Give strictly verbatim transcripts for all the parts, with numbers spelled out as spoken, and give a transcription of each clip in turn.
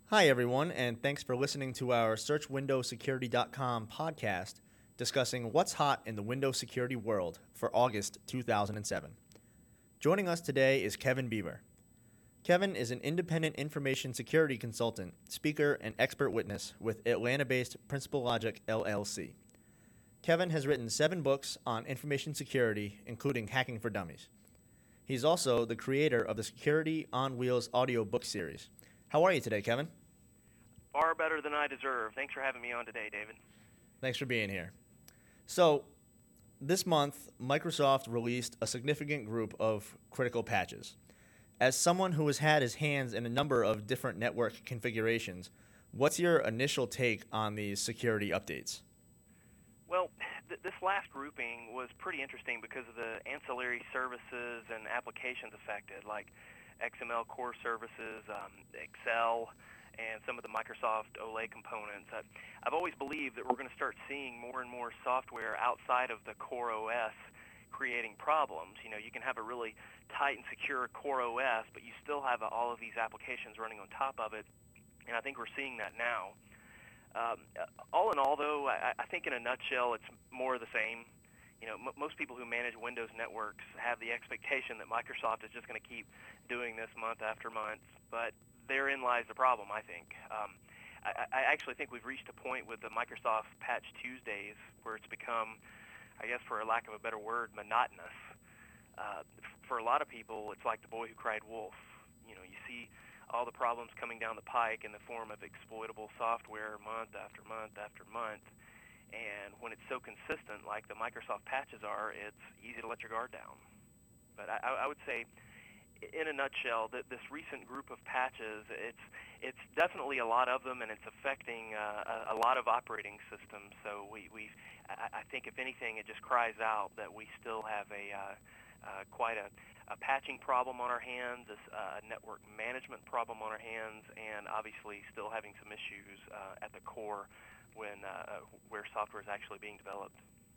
Hi, everyone, and thanks for listening to our search window security dot com podcast discussing what's hot in the Windows security world for August two thousand seven. Joining us today is Kevin Bieber. Kevin is an independent information security consultant, speaker, and expert witness with Atlanta-based Principal Logic L L C. Kevin has written seven books on information security, including Hacking for Dummies. He's also the creator of the Security on Wheels audio book series. How are you today, Kevin? Far better than I deserve. Thanks for having me on today, David. Thanks for being here. So, this month, Microsoft released a significant group of critical patches. As someone who has had his hands in a number of different network configurations, what's your initial take on these security updates? Well, th- this last grouping was pretty interesting because of the ancillary services and applications affected, like X M L core services, um, Excel, and some of the Microsoft Olay components. I, I've always believed that we're going to start seeing more and more software outside of the core O S creating problems. You know, you can have a really tight and secure core O S, but you still have all of these applications running on top of it, and I think we're seeing that now. Um, all in all, though, I, I think in a nutshell, it's more of the same. You know, m- most people who manage Windows networks have the expectation that Microsoft is just going to keep doing this month after month, but therein lies the problem, I think. Um, I, I actually think we've reached a point with the Microsoft Patch Tuesdays where it's become, I guess for a lack of a better word, monotonous. Uh, for a lot of people, it's like the boy who cried wolf. You know, you see all the problems coming down the pike in the form of exploitable software month after month after month. And when it's so consistent, like the Microsoft patches are, it's easy to let your guard down. But I, I would say, in a nutshell, that this recent group of patches, it's it's definitely a lot of them, and it's affecting uh, a, a lot of operating systems. So we we I, I think if anything, it just cries out that we still have a uh, uh, quite a, a patching problem on our hands, a uh, network management problem on our hands, and obviously still having some issues uh, at the core when uh, where software is actually being developed.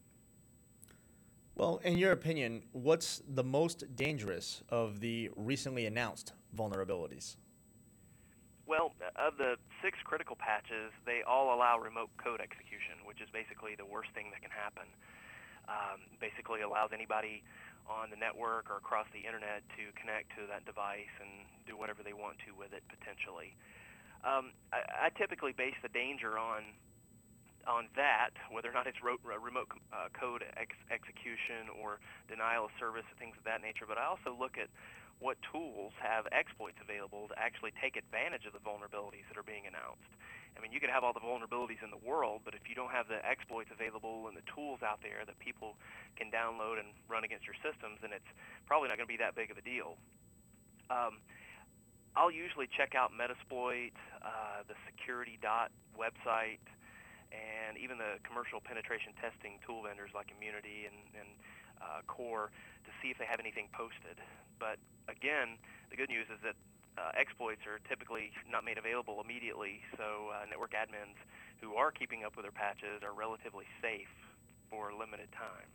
Well, in your opinion, what's the most dangerous of the recently announced vulnerabilities? Well, of the six critical patches, they all allow remote code execution, which is basically the worst thing that can happen. Um, basically allows anybody on the network or across the internet to connect to that device and do whatever they want to with it potentially. Um, I, I typically base the danger on on that, whether or not it's ro- remote uh, code ex- execution or denial of service and things of that nature, but I also look at what tools have exploits available to actually take advantage of the vulnerabilities that are being announced. I mean, you could have all the vulnerabilities in the world, but if you don't have the exploits available and the tools out there that people can download and run against your systems, then it's probably not going to be that big of a deal. Um, I'll usually check out Metasploit, uh, the Security dot website, and even the commercial penetration testing tool vendors like Immunity and, and uh, Core to see if they have anything posted. But again, the good news is that uh, exploits are typically not made available immediately, so uh, network admins who are keeping up with their patches are relatively safe for a limited time.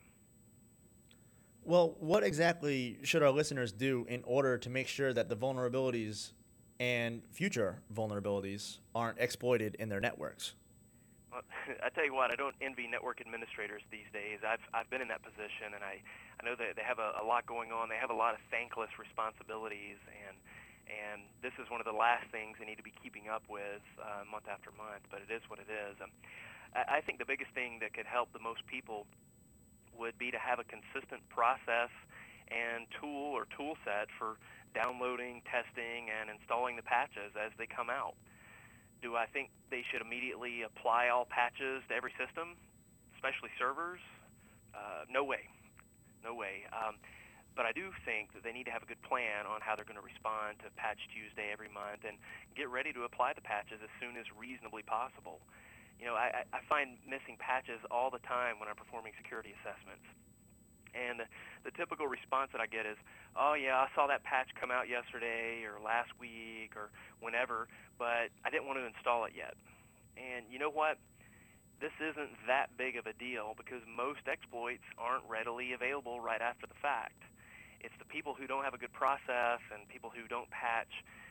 Well, what exactly should our listeners do in order to make sure that the vulnerabilities and future vulnerabilities aren't exploited in their networks? Well, I tell you what, I don't envy network administrators these days. I've I've been in that position, and I, I know that they have a, a lot going on. They have a lot of thankless responsibilities, and and this is one of the last things they need to be keeping up with uh, month after month. But it is what it is. Um, I, I think the biggest thing that could help the most people would be to have a consistent process and tool or tool set for downloading, testing, and installing the patches as they come out. Do I think they should immediately apply all patches to every system, especially servers? Uh, no way. No way. Um, but I do think that they need to have a good plan on how they're going to respond to Patch Tuesday every month and get ready to apply the patches as soon as reasonably possible. You know, I, I find missing patches all the time when I'm performing security assessments. And the typical response that I get is, oh, yeah, I saw that patch come out yesterday or last week or whenever, but I didn't want to install it yet. And you know what? This isn't that big of a deal because most exploits aren't readily available right after the fact. It's the people who don't have a good process and people who don't patch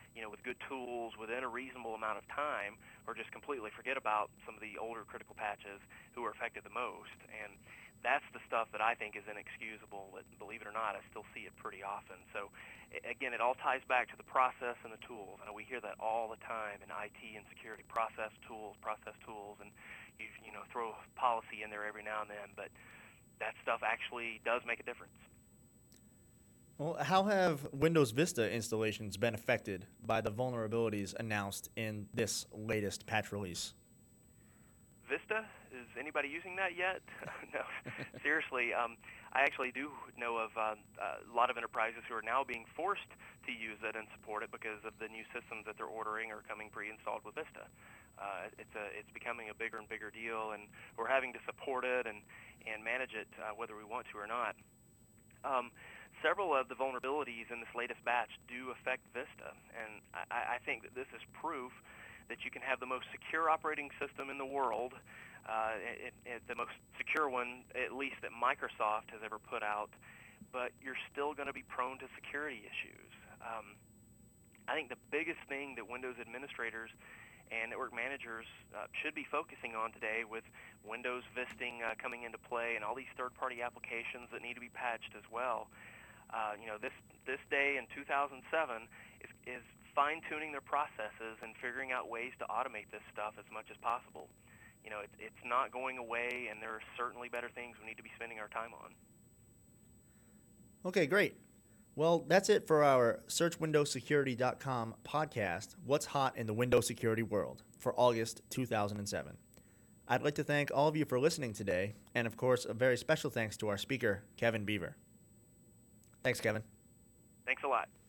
you know, with good tools within a reasonable amount of time, or just completely forget about some of the older critical patches who are affected the most. And that's the stuff that I think is inexcusable. Believe it or not, I still see it pretty often. So again, it all ties back to the process and the tools. I know we hear that all the time in I T and security: process tools, process tools, and you you know throw policy in there every now and then, but that stuff actually does make a difference. Well, how have Windows Vista installations been affected by the vulnerabilities announced in this latest patch release? Vista? Is anybody using that yet? No, seriously. Um, I actually do know of uh, a lot of enterprises who are now being forced to use it and support it because of the new systems that they're ordering are coming pre-installed with Vista. Uh, it's a, it's becoming a bigger and bigger deal, and we're having to support it and, and manage it uh, whether we want to or not. Um, several of the vulnerabilities in this latest batch do affect Vista, and I, I think that this is proof that you can have the most secure operating system in the world, uh, it, it, the most secure one, at least that Microsoft has ever put out, but you're still going to be prone to security issues. Um, I think the biggest thing that Windows administrators and network managers uh, should be focusing on today, with Windows Visting uh, coming into play and all these third-party applications that need to be patched as well. Uh, you know, this this day in two thousand seven is, is fine-tuning their processes and figuring out ways to automate this stuff as much as possible. You know, it, it's not going away, and there are certainly better things we need to be spending our time on. Okay, great. Well, that's it for our search windows security dot com podcast, What's Hot in the Windows Security World, for August two thousand seven. I'd like to thank all of you for listening today, and of course, a very special thanks to our speaker, Kevin Beaver. Thanks, Kevin. Thanks a lot.